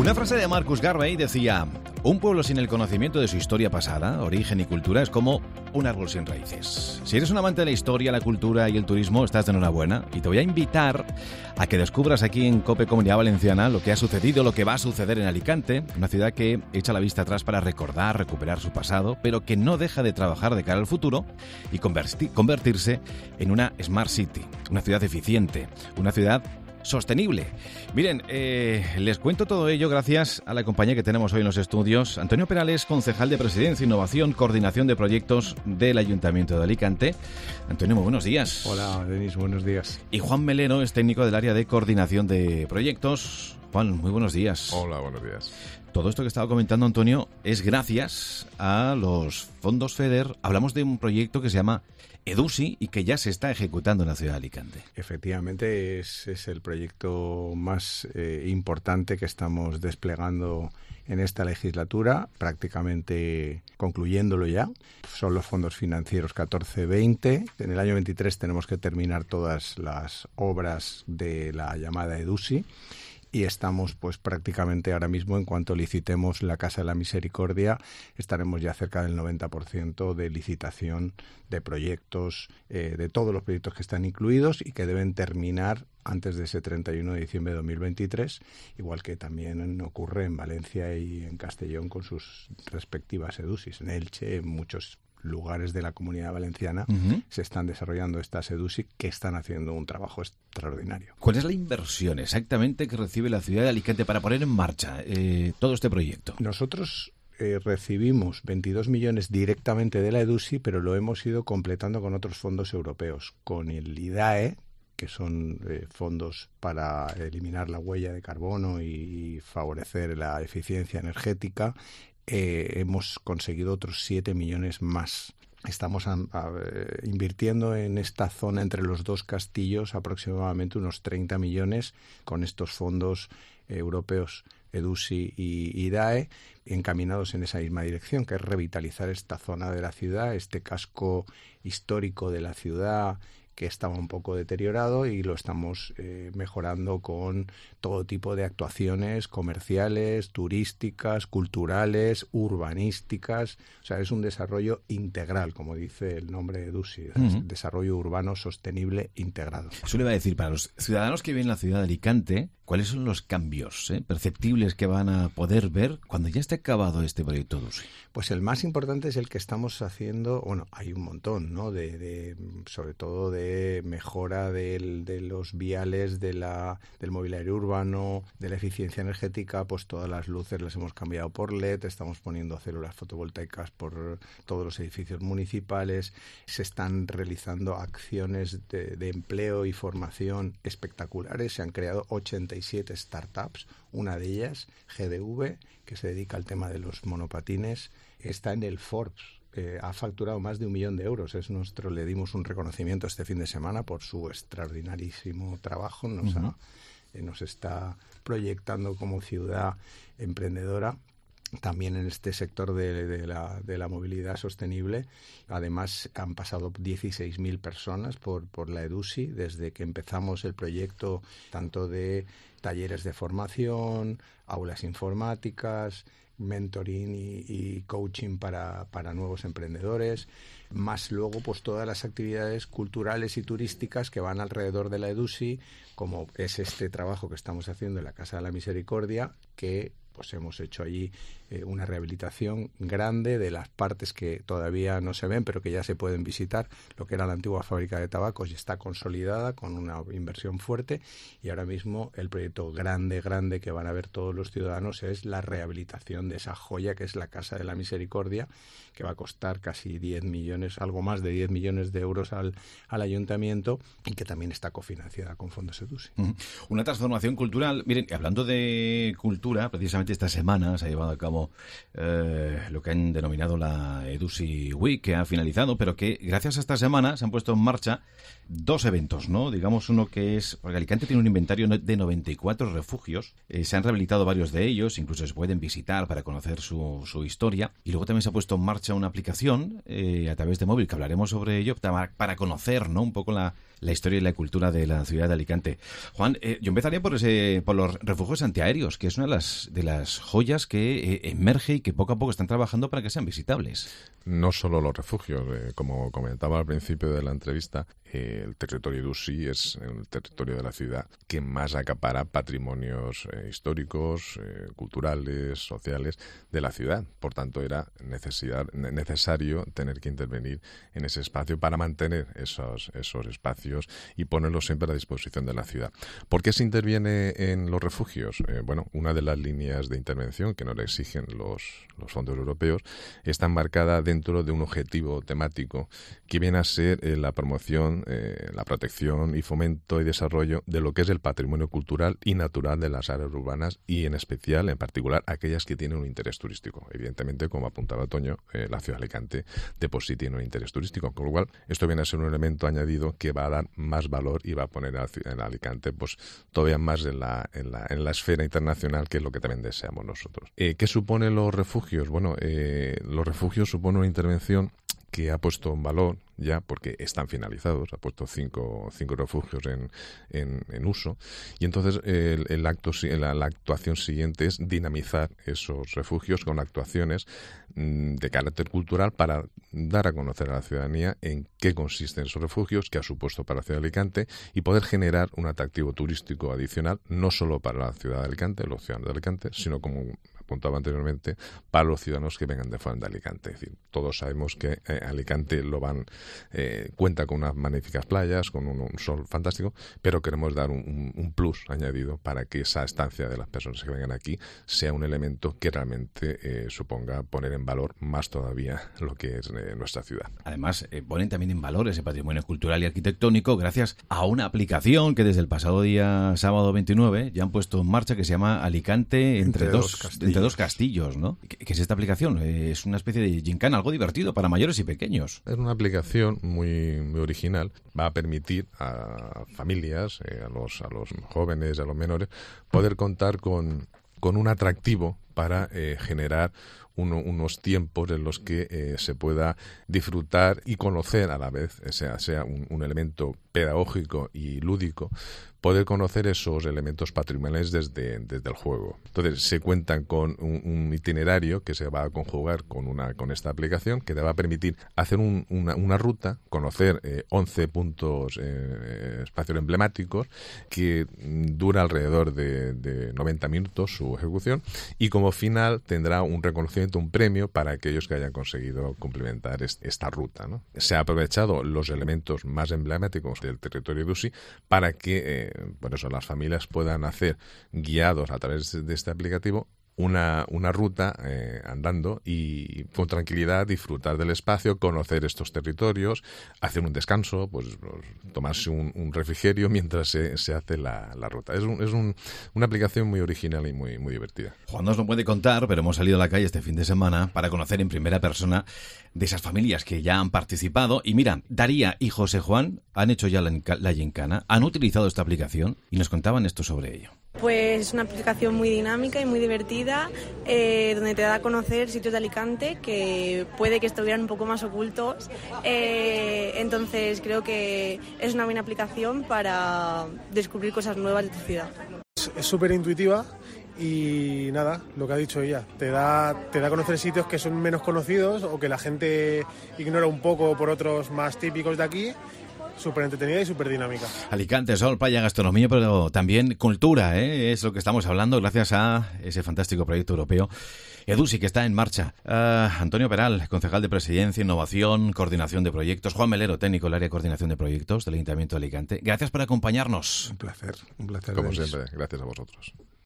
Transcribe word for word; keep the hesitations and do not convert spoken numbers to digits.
Una frase de Marcus Garvey decía: un pueblo sin el conocimiento de su historia pasada, origen y cultura es como un árbol sin raíces. Si eres un amante de la historia, la cultura y el turismo, estás de enhorabuena, y te voy a invitar a que descubras aquí en COPE Comunidad Valenciana lo que ha sucedido, lo que va a suceder en Alicante, una ciudad que echa la vista atrás para recordar, recuperar su pasado, pero que no deja de trabajar de cara al futuro y converti- convertirse en una Smart City, una ciudad eficiente, una ciudad sostenible. Miren, eh, les cuento todo ello gracias a la compañía que tenemos hoy en los estudios. Antonio Perales, concejal de Presidencia, Innovación, Coordinación de Proyectos del Ayuntamiento de Alicante. Antonio, muy buenos días. Hola, Denis, buenos días. Y Juan Melero es técnico del área de Coordinación de Proyectos. Juan, muy buenos días. Hola, buenos días. Todo esto que estaba comentando Antonio es gracias a los fondos FEDER. Hablamos de un proyecto que se llama EDUSI y que ya se está ejecutando en la ciudad de Alicante. Efectivamente, es, es el proyecto más eh, importante que estamos desplegando en esta legislatura, prácticamente concluyéndolo ya. Son los fondos financieros catorce veinte. En el año veintitrés tenemos que terminar todas las obras de la llamada EDUSI. Y estamos pues prácticamente ahora mismo, en cuanto licitemos la Casa de la Misericordia, estaremos ya cerca del noventa por ciento de licitación de proyectos, eh, de todos los proyectos que están incluidos y que deben terminar antes de ese treinta y uno de diciembre de dos mil veintitrés, igual que también ocurre en Valencia y en Castellón con sus respectivas EDUSIs. En Elche, en muchos lugares de la Comunidad Valenciana uh-huh. se están desarrollando estas EDUSI que están haciendo un trabajo extraordinario. ¿Cuál es la inversión exactamente que recibe la ciudad de Alicante para poner en marcha eh, todo este proyecto? Nosotros eh, recibimos veintidós millones directamente de la EDUSI, pero lo hemos ido completando con otros fondos europeos, con el IDAE, que son eh, fondos para eliminar la huella de carbono y, y favorecer la eficiencia energética. Eh, hemos conseguido otros siete millones más. Estamos a, a, invirtiendo en esta zona entre los dos castillos aproximadamente unos treinta millones con estos fondos eh, europeos EDUSI y IDAE encaminados en esa misma dirección, que es revitalizar esta zona de la ciudad, este casco histórico de la ciudad que estaba un poco deteriorado, y lo estamos eh, mejorando con todo tipo de actuaciones comerciales, turísticas, culturales, urbanísticas. O sea, es un desarrollo integral, como dice el nombre de EDUSI, uh-huh. Desarrollo urbano sostenible integrado. Eso le iba a decir, para los ciudadanos que viven en la ciudad de Alicante, ¿cuáles son los cambios eh, perceptibles que van a poder ver cuando ya esté acabado este proyecto EDUSI? Pues el más importante es el que estamos haciendo, bueno, hay un montón, ¿no? De, de sobre todo de mejora del, de los viales, de la, del mobiliario urbano, de la eficiencia energética. Pues todas las luces las hemos cambiado por L E D, estamos poniendo células fotovoltaicas por todos los edificios municipales, se están realizando acciones de, de empleo y formación espectaculares, se han creado ochenta y siete startups, una de ellas, G D V, que se dedica al tema de los monopatines, está en el Forbes. Eh, ha facturado más de un millón de euros. Es nuestro, le dimos un reconocimiento este fin de semana por su extraordinarísimo trabajo. Nos, uh-huh. ha, eh, nos está proyectando como ciudad emprendedora también en este sector de, de, la, de la movilidad sostenible. Además, han pasado dieciséis mil personas por, por la EDUSI desde que empezamos el proyecto, tanto de talleres de formación, aulas informáticas, mentoring y, y coaching para, para nuevos emprendedores, más luego pues todas las actividades culturales y turísticas que van alrededor de la EDUSI, como es este trabajo que estamos haciendo en la Casa de la Misericordia, que pues hemos hecho allí eh, una rehabilitación grande de las partes que todavía no se ven, pero que ya se pueden visitar, lo que era la antigua fábrica de tabacos, y está consolidada con una inversión fuerte, y ahora mismo el proyecto grande, grande que van a ver todos los ciudadanos es la rehabilitación de esa joya que es la Casa de la Misericordia, que va a costar casi diez millones, algo más de diez millones de euros al, al ayuntamiento, y que también está cofinanciada con fondos EDUSI. Uh-huh. Una transformación cultural. Miren, hablando de cultura, precisamente esta semana se ha llevado a cabo eh, lo que han denominado la EDUSI Week, que ha finalizado, pero que gracias a esta semana se han puesto en marcha dos eventos, ¿no? Digamos uno que es, porque Alicante tiene un inventario de noventa y cuatro refugios, eh, se han rehabilitado varios de ellos, incluso se pueden visitar para conocer su, su historia, y luego también se ha puesto en marcha una aplicación eh, a través de móvil, que hablaremos sobre ello, para, para conocer, ¿no?, un poco la, la historia y la cultura de la ciudad de Alicante. Juan, eh, yo empezaría por ese por los refugios antiaéreos, que es una de las, de las esas joyas que eh, emerge y que poco a poco están trabajando para que sean visitables. No solo los refugios, eh, como comentaba al principio de la entrevista, eh, el territorio de Ussí es el territorio de la ciudad que más acapara patrimonios eh, históricos, eh, culturales, sociales de la ciudad. Por tanto, era necesidad, necesario tener que intervenir en ese espacio para mantener esos, esos espacios y ponerlos siempre a disposición de la ciudad. ¿Por qué se interviene en los refugios? Eh, bueno, una de las líneas de intervención que nos exigen los, los fondos europeos está enmarcada dentro de un objetivo temático que viene a ser eh, la promoción, eh, la protección y fomento y desarrollo de lo que es el patrimonio cultural y natural de las áreas urbanas y en especial, en particular, aquellas que tienen un interés turístico. Evidentemente, como apuntaba Toño, eh, la ciudad de Alicante de por sí tiene un interés turístico, con lo cual esto viene a ser un elemento añadido que va a dar más valor y va a poner a, en Alicante pues todavía más en la, en la, en la esfera internacional, que es lo que también deseamos nosotros. Eh, ¿Qué suponen los refugios? Bueno, eh, los refugios suponen una intervención que ha puesto en valor ya, porque están finalizados, ha puesto cinco, cinco refugios en, en, en uso, y entonces el, el acto, la, la actuación siguiente es dinamizar esos refugios con actuaciones mmm, de carácter cultural para dar a conocer a la ciudadanía en qué consisten esos refugios, qué ha supuesto para la ciudad de Alicante, y poder generar un atractivo turístico adicional, no solo para la ciudad de Alicante, los ciudadanos de Alicante, sino, como apuntaba anteriormente, para los ciudadanos que vengan de fuera de Alicante. Es decir, todos sabemos que eh, Alicante lo van eh, cuenta con unas magníficas playas, con un, un sol fantástico, pero queremos dar un, un plus añadido para que esa estancia de las personas que vengan aquí sea un elemento que realmente eh, suponga poner en valor más todavía lo que es eh, nuestra ciudad. Además, eh, ponen también en valor ese patrimonio cultural y arquitectónico gracias a una aplicación que desde el pasado día sábado veintinueve ya han puesto en marcha, que se llama Alicante entre, entre dos, dos castillos. Entre dos castillos, ¿no? ¿Qué, qué es esta aplicación? Eh, es una especie de gincana, algo divertido para mayores y pequeños. Es una aplicación muy, muy original. Va a permitir a familias, eh, a los a los jóvenes, a los menores, poder contar con, con un atractivo para eh, generar uno, unos tiempos en los que eh, se pueda disfrutar y conocer a la vez, sea, sea un, un elemento pedagógico y lúdico, poder conocer esos elementos patrimoniales desde, desde el juego. Entonces, se cuentan con un, un itinerario que se va a conjugar con una con esta aplicación, que te va a permitir hacer un, una, una ruta, conocer eh, once puntos, eh, espacios emblemáticos, que dura alrededor de, de noventa minutos su ejecución, y como final tendrá un reconocimiento, un premio para aquellos que hayan conseguido cumplimentar est- esta ruta, ¿no? Se ha aprovechado los elementos más emblemáticos del territorio de Ussí para que eh, por eso las familias puedan hacer, guiados a través de este aplicativo, una, una ruta eh, andando y con tranquilidad disfrutar del espacio, conocer estos territorios, hacer un descanso, pues tomarse un, un refrigerio mientras se, se hace la, la ruta. Es, un, es un, una aplicación muy original y muy, muy divertida. Juan nos lo puede contar, pero hemos salido a la calle este fin de semana para conocer en primera persona de esas familias que ya han participado. Y mira, Daría y José Juan han hecho ya la, la gincana, han utilizado esta aplicación y nos contaban esto sobre ello. Pues es una aplicación muy dinámica y muy divertida, eh, donde te da a conocer sitios de Alicante que puede que estuvieran un poco más ocultos. Eh, entonces creo que es una buena aplicación para descubrir cosas nuevas de tu ciudad. Es súper intuitiva y nada, lo que ha dicho ella, te da, te da a conocer sitios que son menos conocidos o que la gente ignora un poco por otros más típicos de aquí. Súper entretenida y súper dinámica. Alicante, sol, playa, gastronomía, pero también cultura, ¿eh? Es lo que estamos hablando gracias a ese fantástico proyecto europeo EDUSI, que está en marcha. Uh, Antonio Peral, concejal de Presidencia, Innovación, Coordinación de Proyectos. Juan Melero, técnico del área de Coordinación de Proyectos del Ayuntamiento de Alicante. Gracias por acompañarnos. Un placer, un placer. Como siempre, gracias a vosotros.